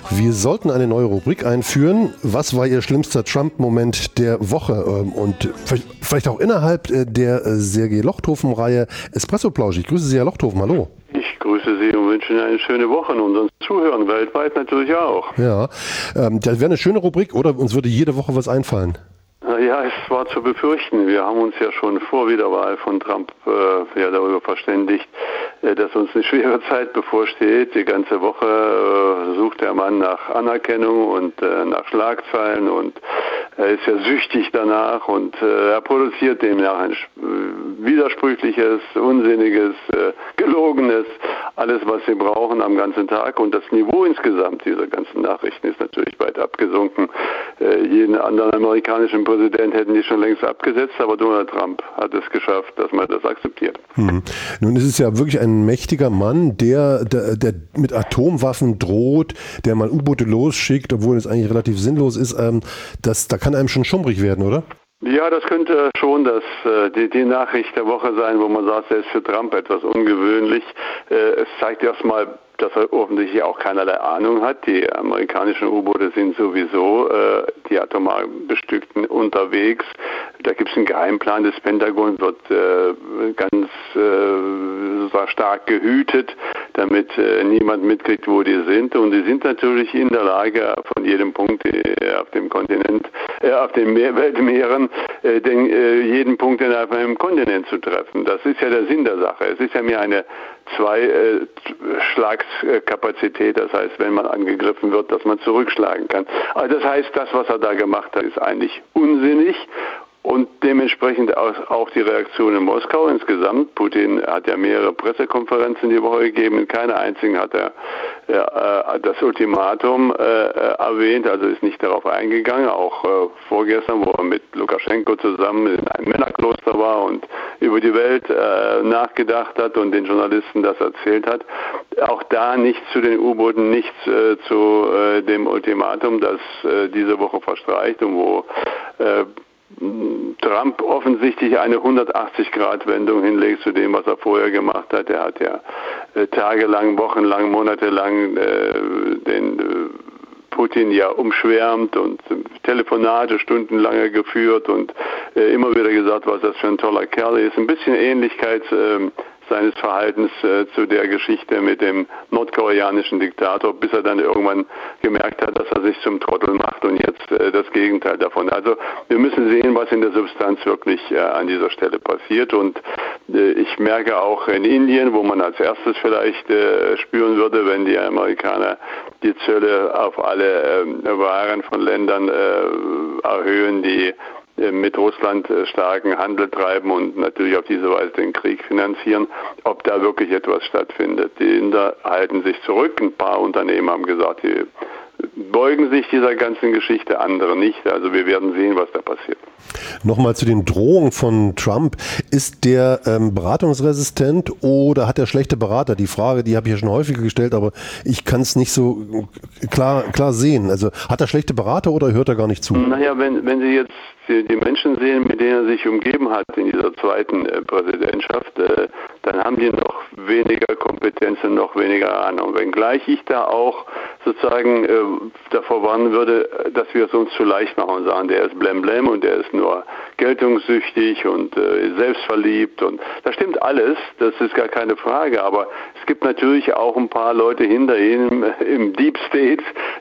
Wir sollten eine neue Rubrik einführen. Was war Ihr schlimmster Trump-Moment der Woche? Und vielleicht auch innerhalb der Sergei Lochthofen-Reihe Espresso-Plausch. Ich grüße Sie, Herr Lochthofen. Hallo. Ich grüße Sie und wünsche Ihnen eine schöne Woche und unseren Zuhörern weltweit natürlich auch. Ja, das wäre eine schöne Rubrik, oder? Uns würde jede Woche was einfallen. Ja, es war zu befürchten. Wir haben uns ja schon vor Wiederwahl von Trump darüber verständigt, dass uns eine schwere Zeit bevorsteht. Die ganze Woche sucht der Mann nach Anerkennung und nach Schlagzeilen und er ist ja süchtig danach und er produziert demnach ein widersprüchliches, unsinniges, gelogenes, alles was sie brauchen am ganzen Tag, und das Niveau insgesamt dieser ganzen Nachrichten ist natürlich weit abgesunken. Jeden anderen amerikanischen Präsident hätten die schon längst abgesetzt, aber Donald Trump hat es geschafft, dass man das akzeptiert. Nun ist es ja wirklich ein mächtiger Mann, der mit Atomwaffen droht, der mal U-Boote losschickt, obwohl es eigentlich relativ sinnlos ist. Da kann einem schon schummrig werden, oder? Ja, das könnte schon die Nachricht der Woche sein, wo man sagt, er ist für Trump etwas ungewöhnlich. Es zeigt erstmal, dass er offensichtlich auch keinerlei Ahnung hat. Die amerikanischen U-Boote sind sowieso die atomar bestückten unterwegs. Da gibt es einen Geheimplan des Pentagon, wird ganz stark gehütet, damit niemand mitkriegt, wo die sind. Und die sind natürlich in der Lage, von jedem Punkt auf dem Kontinent, auf den Weltmeeren, jeden Punkt innerhalb einem Kontinent zu treffen. Das ist ja der Sinn der Sache. Es ist ja mehr eine Zweischlagskapazität, das heißt, wenn man angegriffen wird, dass man zurückschlagen kann. Also das heißt, das, was er da gemacht hat, ist eigentlich unsinnig. Und dementsprechend auch die Reaktion in Moskau insgesamt. Putin hat ja mehrere Pressekonferenzen die Woche gegeben. In keiner einzigen hat er das Ultimatum erwähnt, also ist nicht darauf eingegangen. Auch vorgestern, wo er mit Lukaschenko zusammen in einem Männerkloster war und über die Welt nachgedacht hat und den Journalisten das erzählt hat. Auch da nichts zu den U-Booten, nichts zu dem Ultimatum, das diese Woche verstreicht und wo Trump offensichtlich eine 180-Grad-Wendung hinlegt zu dem, was er vorher gemacht hat. Er hat ja tagelang, wochenlang, monatelang den Putin ja umschwärmt und Telefonate stundenlange geführt und immer wieder gesagt, was das für ein toller Kerl ist. Ein bisschen Ähnlichkeit seines Verhaltens zu der Geschichte mit dem nordkoreanischen Diktator, bis er dann irgendwann gemerkt hat, dass er sich zum Trottel macht und jetzt das Gegenteil davon. Also wir müssen sehen, was in der Substanz wirklich an dieser Stelle passiert, und ich merke auch in Indien, wo man als erstes vielleicht spüren würde, wenn die Amerikaner die Zölle auf alle Waren von Ländern erhöhen, die mit Russland starken Handel treiben und natürlich auf diese Weise den Krieg finanzieren, ob da wirklich etwas stattfindet. Die Inder halten sich zurück. Ein paar Unternehmen haben gesagt, die beugen sich dieser ganzen Geschichte, andere nicht. Also wir werden sehen, was da passiert. Nochmal zu den Drohungen von Trump. Ist der beratungsresistent oder hat er schlechte Berater? Die Frage, die habe ich ja schon häufiger gestellt, aber ich kann es nicht so klar sehen. Also hat er schlechte Berater oder hört er gar nicht zu? Naja, wenn Sie jetzt die Menschen sehen, mit denen er sich umgeben hat in dieser zweiten Präsidentschaft, dann haben die noch weniger Kompetenz und noch weniger Ahnung. Wenngleich ich da auch sozusagen davor warnen würde, dass wir es uns zu leicht machen und sagen, der ist blem und der ist nur geltungssüchtig und selbstverliebt, und das stimmt alles, das ist gar keine Frage, aber es gibt natürlich auch ein paar Leute hinter ihm im Deep State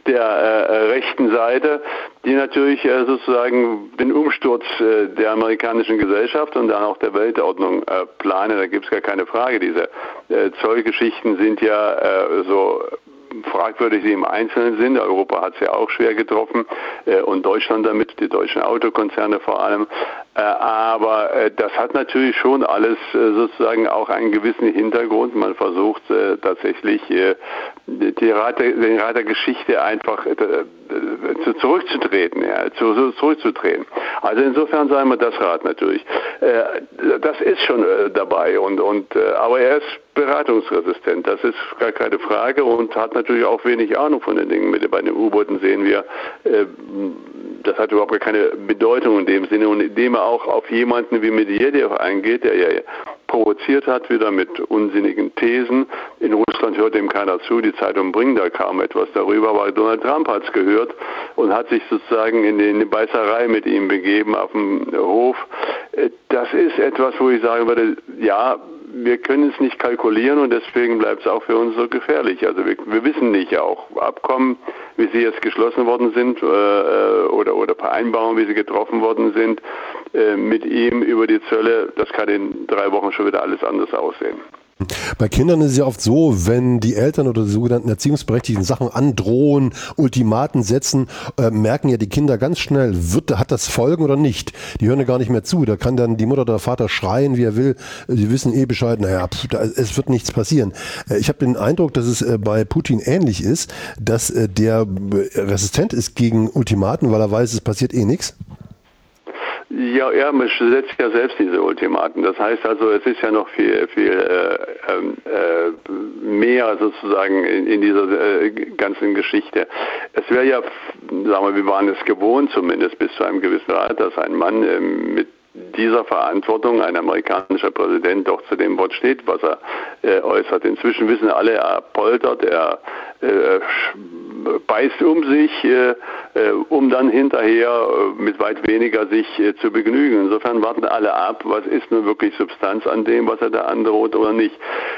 der rechten Seite, die natürlich sozusagen den Umsturz der amerikanischen Gesellschaft und dann auch der Weltordnung planen. Da gibt es gar keine Frage. Diese Zollgeschichten sind ja so fragwürdig sie im Einzelnen sind. Europa hat es ja auch schwer getroffen und Deutschland damit, die deutschen Autokonzerne vor allem. Aber das hat natürlich schon alles sozusagen auch einen gewissen Hintergrund. Man versucht tatsächlich den Rat der Geschichte einfach zurückzutreten. Also insofern sagen wir das Rat natürlich. Das ist schon dabei aber er ist beratungsresistent, das ist gar keine Frage, und hat natürlich auch wenig Ahnung von den Dingen. Bei den U-Booten sehen wir, das hat überhaupt keine Bedeutung in dem Sinne, und indem er auch auf jemanden wie Medvedev eingeht, der ja provoziert hat, wieder mit unsinnigen Thesen. In Russland hört ihm keiner zu, die Zeitungen bringen da kaum etwas darüber, aber Donald Trump hat es gehört und hat sich sozusagen in die Beißerei mit ihm begeben auf dem Hof. Das ist etwas, wo ich sagen würde, ja, wir können es nicht kalkulieren und deswegen bleibt es auch für uns so gefährlich. Also wir wissen nicht auch Abkommen, wie sie jetzt geschlossen worden sind oder Vereinbarungen, wie sie getroffen worden sind mit ihm über die Zölle. Das kann in 3 Wochen schon wieder alles anders aussehen. Bei Kindern ist es ja oft so, wenn die Eltern oder die sogenannten Erziehungsberechtigten Sachen androhen, Ultimaten setzen, merken ja die Kinder ganz schnell, hat das Folgen oder nicht. Die hören ja gar nicht mehr zu. Da kann dann die Mutter oder der Vater schreien, wie er will. Sie wissen Bescheid, es wird nichts passieren. Ich habe den Eindruck, dass es bei Putin ähnlich ist, dass der resistent ist gegen Ultimaten, weil er weiß, es passiert nichts. Ja, er setzt ja selbst diese Ultimaten. Das heißt also, es ist ja noch viel mehr sozusagen in dieser ganzen Geschichte. Es wäre ja, sagen wir, wir waren es gewohnt, zumindest bis zu einem gewissen Grad, dass ein Mann mit dieser Verantwortung, ein amerikanischer Präsident, doch zu dem Wort steht, was er äußert. Inzwischen wissen alle, er poltert, er beißt um sich, um dann hinterher mit weit weniger sich zu begnügen. Insofern warten alle ab, was ist nun wirklich Substanz an dem, was er da androht oder nicht.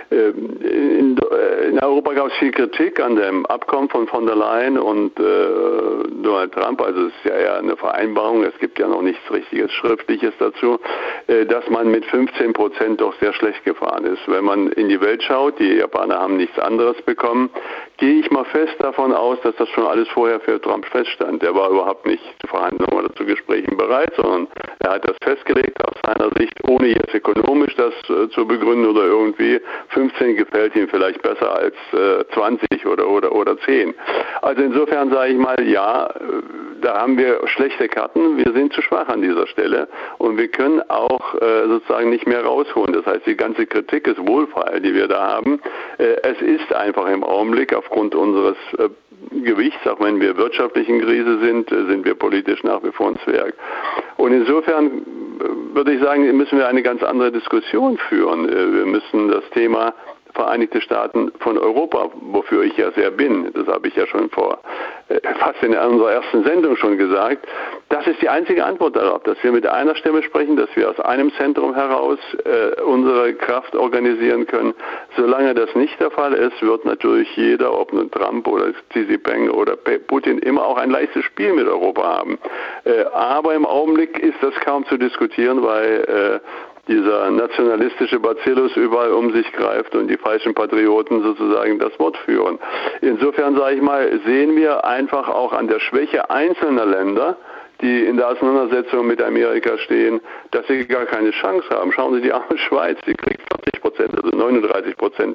In Europa gab es viel Kritik an dem Abkommen von der Leyen und Donald Trump, also es ist ja eher eine Vereinbarung, es gibt ja noch nichts richtiges Schriftliches dazu, dass man mit 15% doch sehr schlecht gefahren ist. Wenn man in die Welt schaut, die Japaner haben nichts anderes bekommen, gehe ich mal fest davon aus, dass das schon alles vorher für Trump feststand. Der war überhaupt nicht zu Verhandlungen oder zu Gesprächen bereit, sondern er hat das festgelegt aus seiner Sicht, ohne jetzt ökonomisch das zu begründen oder irgendwie. 15 gefällt ihm vielleicht besser als 20 oder 10. Also insofern sage ich mal, ja, da haben wir schlechte Karten, wir sind zu schwach an dieser Stelle und wir können auch sozusagen nicht mehr rausholen. Das heißt, die ganze Kritik ist wohlfeil, die wir da haben. Es ist einfach im Augenblick aufgrund unseres Gewichts, auch wenn wir wirtschaftlich in Krise sind, sind wir politisch nach wie vor ein Zwerg. Und insofern würde ich sagen, müssen wir eine ganz andere Diskussion führen. Wir müssen das Thema Vereinigte Staaten von Europa, wofür ich ja sehr bin, das habe ich ja schon fast in unserer ersten Sendung schon gesagt, das ist die einzige Antwort darauf, dass wir mit einer Stimme sprechen, dass wir aus einem Zentrum heraus unsere Kraft organisieren können. Solange das nicht der Fall ist, wird natürlich jeder, ob nun Trump oder Xi Jinping oder Putin, immer auch ein leichtes Spiel mit Europa haben. Aber im Augenblick ist das kaum zu diskutieren, weil dieser nationalistische Bacillus überall um sich greift und die falschen Patrioten sozusagen das Wort führen. Insofern, sage ich mal, sehen wir einfach auch an der Schwäche einzelner Länder, die in der Auseinandersetzung mit Amerika stehen, dass sie gar keine Chance haben. Schauen Sie die arme Schweiz, die kriegt 40%, also 39%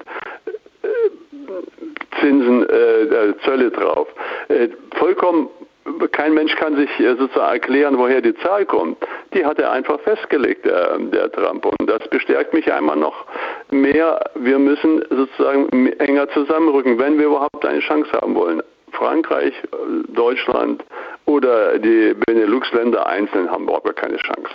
Zinsen, Zölle drauf. Vollkommen, kein Mensch kann sich sozusagen erklären, woher die Zahl kommt. Die hat er einfach festgelegt, der Trump. Und das bestärkt mich einmal noch mehr. Wir müssen sozusagen enger zusammenrücken, wenn wir überhaupt eine Chance haben wollen. Frankreich, Deutschland oder die Benelux-Länder einzeln haben überhaupt keine Chance.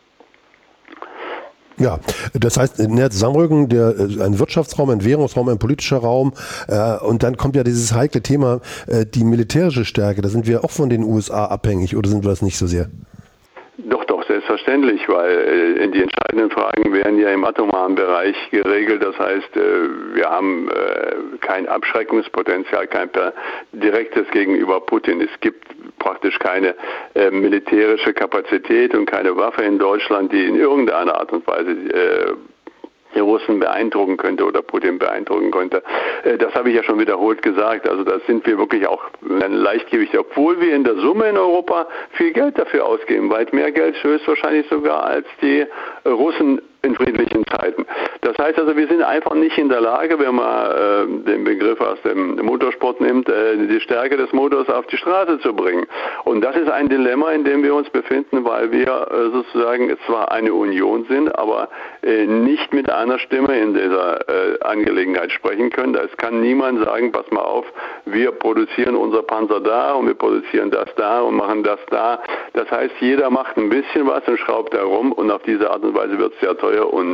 Ja, das heißt, näher zusammenrücken, ein Wirtschaftsraum, ein Währungsraum, ein politischer Raum und dann kommt ja dieses heikle Thema, die militärische Stärke, da sind wir auch von den USA abhängig oder sind wir das nicht so sehr? Doch, selbstverständlich, weil die entscheidenden Fragen werden ja im atomaren Bereich geregelt. Das heißt, wir haben kein Abschreckungspotenzial, kein direktes gegenüber Putin. Es gibt praktisch keine militärische Kapazität und keine Waffe in Deutschland, die in irgendeiner Art und Weise die Russen beeindrucken könnte oder Putin beeindrucken könnte. Das habe ich ja schon wiederholt gesagt. Also da sind wir wirklich auch ein Leichtgewicht, obwohl wir in der Summe in Europa viel Geld dafür ausgeben, weit mehr Geld höchstwahrscheinlich sogar als die Russen in friedlichen Zeiten. Das heißt also, wir sind einfach nicht in der Lage, wenn man den Begriff aus dem Motorsport nimmt, die Stärke des Motors auf die Straße zu bringen. Und das ist ein Dilemma, in dem wir uns befinden, weil wir sozusagen zwar eine Union sind, aber nicht mit einer Stimme in dieser Angelegenheit sprechen können. Es kann niemand sagen, pass mal auf, wir produzieren unser Panzer da und wir produzieren das da und machen das da. Das heißt, jeder macht ein bisschen was und schraubt herum und auf diese Art und Weise wird es sehr teuer und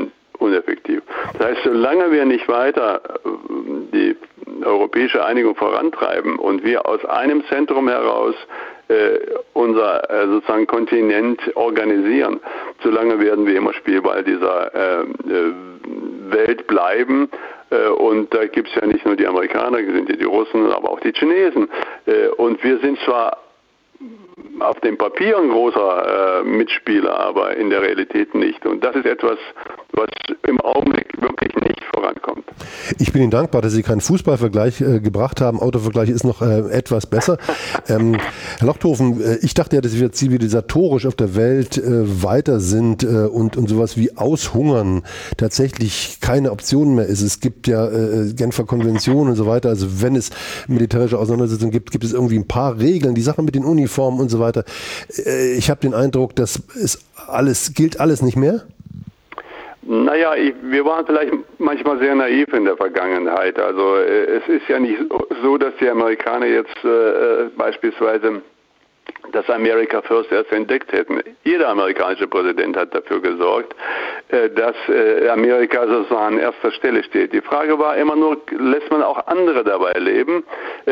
uneffektiv. Das heißt, solange wir nicht weiter die europäische Einigung vorantreiben und wir aus einem Zentrum heraus unser sozusagen Kontinent organisieren, solange werden wir immer Spielball dieser Welt bleiben. Und da gibt es ja nicht nur die Amerikaner, sind ja die Russen, aber auch die Chinesen. Und wir sind zwar auf dem Papier ein großer Mitspieler, aber in der Realität nicht. Und das ist etwas, was im Augenblick wirklich nicht vorankommt. Ich bin Ihnen dankbar, dass Sie keinen Fußballvergleich gebracht haben. Autovergleich ist noch etwas besser. Herr Lochthofen, ich dachte ja, dass wir zivilisatorisch auf der Welt weiter sind und sowas wie Aushungern tatsächlich keine Option mehr ist. Es gibt ja Genfer Konvention und so weiter. Also wenn es militärische Auseinandersetzungen gibt, gibt es irgendwie ein paar Regeln. Die Sache mit den Uniformen und so weiter. Ich habe den Eindruck, das ist gilt alles nicht mehr. Naja, wir waren vielleicht manchmal sehr naiv in der Vergangenheit. Also es ist ja nicht so, dass die Amerikaner jetzt beispielsweise das America First erst entdeckt hätten. Jeder amerikanische Präsident hat dafür gesorgt, dass Amerika sozusagen an erster Stelle steht. Die Frage war immer nur, lässt man auch andere dabei leben?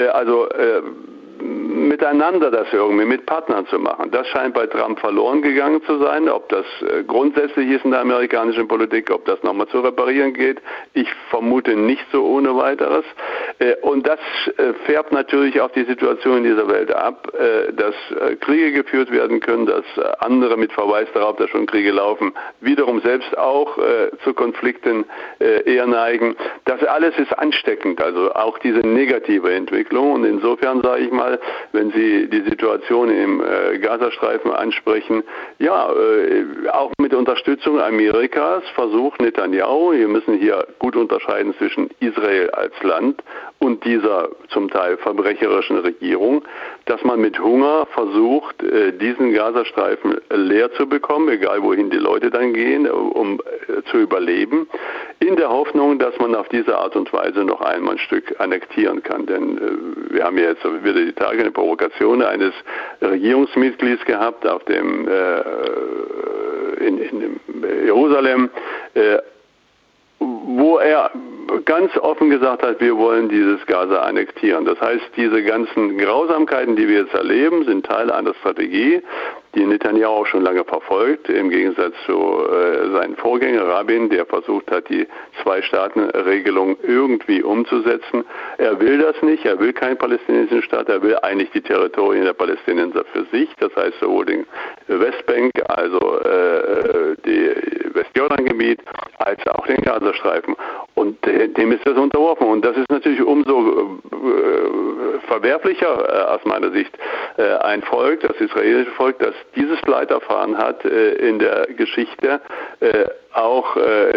Miteinander das irgendwie mit Partnern zu machen. Das scheint bei Trump verloren gegangen zu sein. Ob das grundsätzlich ist in der amerikanischen Politik, ob das nochmal zu reparieren geht, ich vermute nicht so ohne weiteres. Und das färbt natürlich auf die Situation in dieser Welt ab, dass Kriege geführt werden können, dass andere mit Verweis darauf, dass schon Kriege laufen, wiederum selbst auch zu Konflikten eher neigen. Das alles ist ansteckend, also auch diese negative Entwicklung. Und insofern sage ich mal, wenn Sie die Situation im Gazastreifen ansprechen, ja, auch mit Unterstützung Amerikas versucht Netanyahu, wir müssen hier gut unterscheiden zwischen Israel als Land und dieser zum Teil verbrecherischen Regierung, dass man mit Hunger versucht, diesen Gazastreifen leer zu bekommen, egal wohin die Leute dann gehen, um zu überleben, in der Hoffnung, dass man auf diese Art und Weise noch einmal ein Stück annektieren kann. Denn wir haben ja jetzt wieder die Tage eine Provokation eines Regierungsmitglieds gehabt auf dem in Jerusalem, wo er ganz offen gesagt hat, wir wollen dieses Gaza annektieren. Das heißt, diese ganzen Grausamkeiten, die wir jetzt erleben, sind Teil einer Strategie, die Netanyahu auch schon lange verfolgt, im Gegensatz zu seinem Vorgänger Rabin, der versucht hat, die Zwei-Staaten-Regelung irgendwie umzusetzen. Er will das nicht, er will keinen palästinensischen Staat, er will eigentlich die Territorien der Palästinenser für sich, das heißt sowohl den Westbank, also die Westjordangebiet, als auch den Gazastreifen. Und dem ist das unterworfen. Und das ist natürlich umso verwerflicher aus meiner Sicht ein Volk, das israelische Volk, das dieses Leid erfahren hat in der Geschichte, auch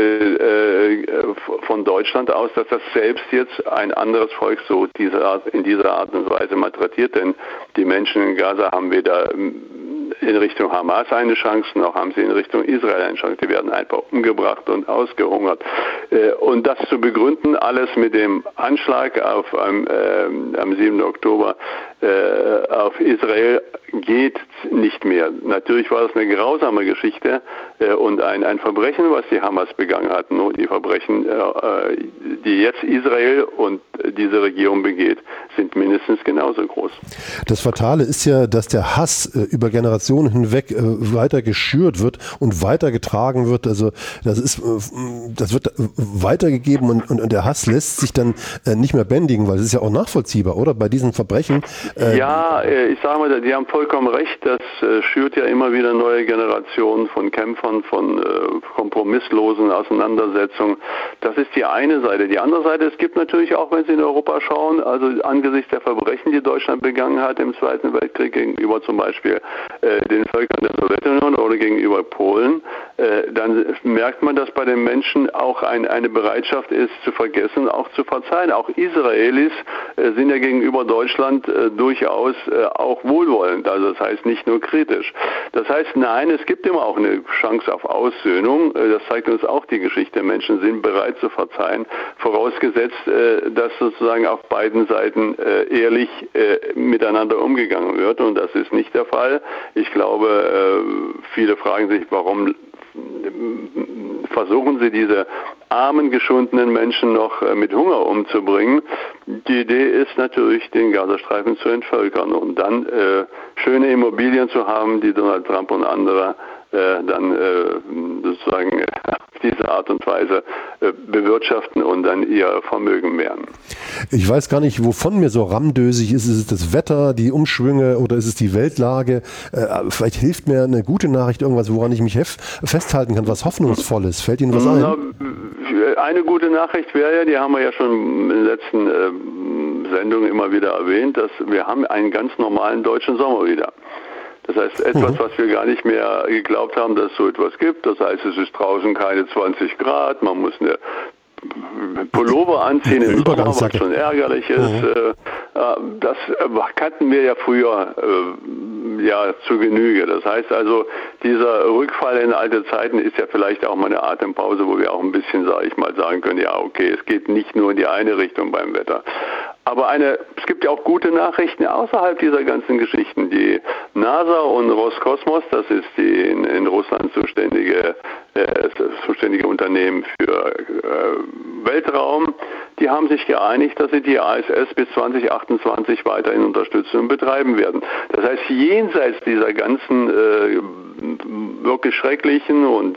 von Deutschland aus, dass das selbst jetzt ein anderes Volk so in dieser Art und Weise malträtiert. Denn die Menschen in Gaza haben weder in Richtung Hamas eine Chance, noch haben sie in Richtung Israel eine Chance. Die werden einfach umgebracht und ausgehungert. Und das zu begründen, alles mit dem Anschlag am 7. Oktober auf Israel, geht nicht mehr. Natürlich war das eine grausame Geschichte und ein Verbrechen, was die Hamas begangen hat. Nur die Verbrechen, die jetzt Israel und diese Regierung begeht, sind mindestens genauso groß. Das Fatale ist ja, dass der Hass über Generationen hinweg weiter geschürt wird und weitergetragen wird. Also das wird weitergegeben und der Hass lässt sich dann nicht mehr bändigen, weil es ist ja auch nachvollziehbar, oder? Bei diesen Verbrechen. Ja, ich sage mal, die haben vollkommen recht. Das schürt ja immer wieder neue Generationen von Kämpfern, von kompromisslosen Auseinandersetzungen. Das ist die eine Seite. Die andere Seite, es gibt natürlich auch, wenn Sie in Europa schauen, also angesichts der Verbrechen, die Deutschland begangen hat im Zweiten Weltkrieg gegenüber zum Beispiel den Völkern der Sowjetunion oder gegenüber Polen, dann merkt man, dass bei den Menschen auch eine Bereitschaft ist, zu vergessen, auch zu verzeihen. Auch Israelis sind ja gegenüber Deutschland durchaus auch wohlwollend, also das heißt nicht nur kritisch. Das heißt, nein, es gibt immer auch eine Chance auf Aussöhnung, das zeigt uns auch die Geschichte. Menschen sind bereit zu verzeihen, vorausgesetzt, dass sozusagen auf beiden Seiten ehrlich miteinander umgegangen wird, und das ist nicht der Fall. Ich glaube, viele fragen sich, warum versuchen sie diese armen, geschundenen Menschen noch mit Hunger umzubringen. Die Idee ist natürlich, den Gazastreifen zu entvölkern und dann schöne Immobilien zu haben, die Donald Trump und andere dann sozusagen auf diese Art und Weise bewirtschaften und dann ihr Vermögen mehren. Ich weiß gar nicht, wovon mir so rammdösig ist. Ist es das Wetter, die Umschwünge oder ist es die Weltlage? Vielleicht hilft mir eine gute Nachricht, irgendwas, woran ich mich festhalten kann, was Hoffnungsvolles. Fällt Ihnen was ein? Eine gute Nachricht wäre ja, die haben wir ja schon in den letzten Sendungen immer wieder erwähnt, dass wir haben einen ganz normalen deutschen Sommer wieder. Das heißt, etwas, was wir gar nicht mehr geglaubt haben, dass es so etwas gibt. Das heißt, es ist draußen keine 20 Grad, man muss eine Pullover anziehen im Sommer, was schon ärgerlich ist. Das kannten wir ja früher zu Genüge. Das heißt also, dieser Rückfall in alte Zeiten ist ja vielleicht auch mal eine Atempause, wo wir auch ein bisschen, sage ich mal, sagen können, ja okay, es geht nicht nur in die eine Richtung beim Wetter. Aber es gibt ja auch gute Nachrichten außerhalb dieser ganzen Geschichten. Die NASA und Roskosmos, das ist die in Russland zuständige Unternehmen für Weltraum, die haben sich geeinigt, dass sie die ISS bis 2028 weiterhin unterstützen und betreiben werden. Das heißt, jenseits dieser ganzen wirklich schrecklichen und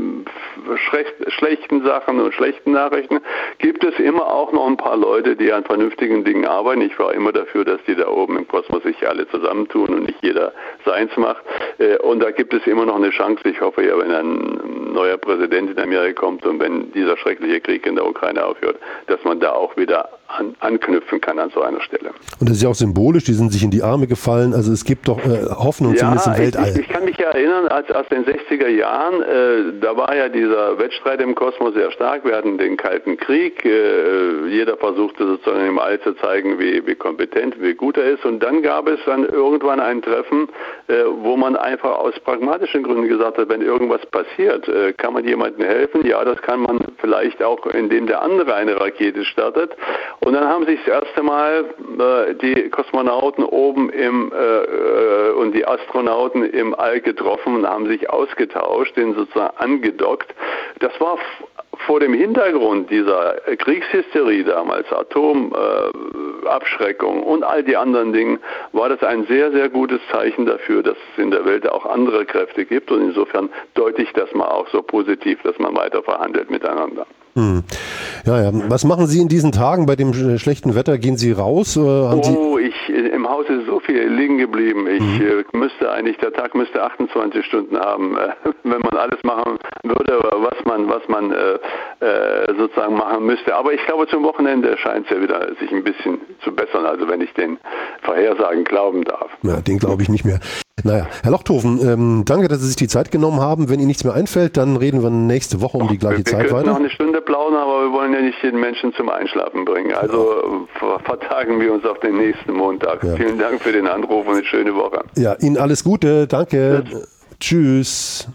schlechten Sachen und schlechten Nachrichten gibt es immer auch noch ein paar Leute, die an vernünftigen Dingen arbeiten. Ich war immer dafür, dass die da oben im Kosmos sich alle zusammentun und nicht jeder seins macht. Und da gibt es immer noch eine Chance. Ich hoffe ja, wenn ein neuer Präsident in Amerika kommt und wenn dieser schreckliche Krieg in der Ukraine aufhört, dass man da auch wieder anknüpfen kann an so einer Stelle. Und das ist ja auch symbolisch, die sind sich in die Arme gefallen, also es gibt doch Hoffnung, zumindest im Weltall. Ich kann mich ja erinnern, als aus den 60er Jahren, da war ja dieser Wettstreit im Kosmos sehr stark, wir hatten den Kalten Krieg, jeder versuchte sozusagen im All zu zeigen, wie kompetent, wie gut er ist, und dann gab es dann irgendwann ein Treffen, wo man einfach aus pragmatischen Gründen gesagt hat, wenn irgendwas passiert, kann man jemandem helfen? Ja, das kann man vielleicht auch, indem der andere eine Rakete startet. Und dann haben sich das erste Mal die Kosmonauten oben und die Astronauten im All getroffen und haben sich ausgetauscht, den sozusagen angedockt. Das war vor dem Hintergrund dieser Kriegshysterie damals, Atomabschreckung und all die anderen Dinge, war das ein sehr, sehr gutes Zeichen dafür, dass es in der Welt auch andere Kräfte gibt. Und insofern deute ich das mal auch so positiv, dass man weiter verhandelt miteinander. Ja. Was machen Sie in diesen Tagen bei dem schlechten Wetter? Gehen Sie raus? Im Haus ist so viel liegen geblieben. Der Tag müsste 28 Stunden haben, wenn man alles machen würde, was man sozusagen machen müsste. Aber ich glaube, zum Wochenende scheint es ja wieder sich ein bisschen zu bessern, also wenn ich den Vorhersagen glauben darf. Ja, den glaube ich nicht mehr. Naja, Herr Lochthofen, danke, dass Sie sich die Zeit genommen haben. Wenn Ihnen nichts mehr einfällt, dann reden wir nächste Woche um die gleiche Zeit weiter. Wir können noch eine Stunde plaudern, aber wir wollen ja nicht jeden Menschen zum Einschlafen bringen. Also vertagen wir uns auf den nächsten Montag. Ja. Vielen Dank für den Anruf und eine schöne Woche. Ja, Ihnen alles Gute. Danke. Tschüss.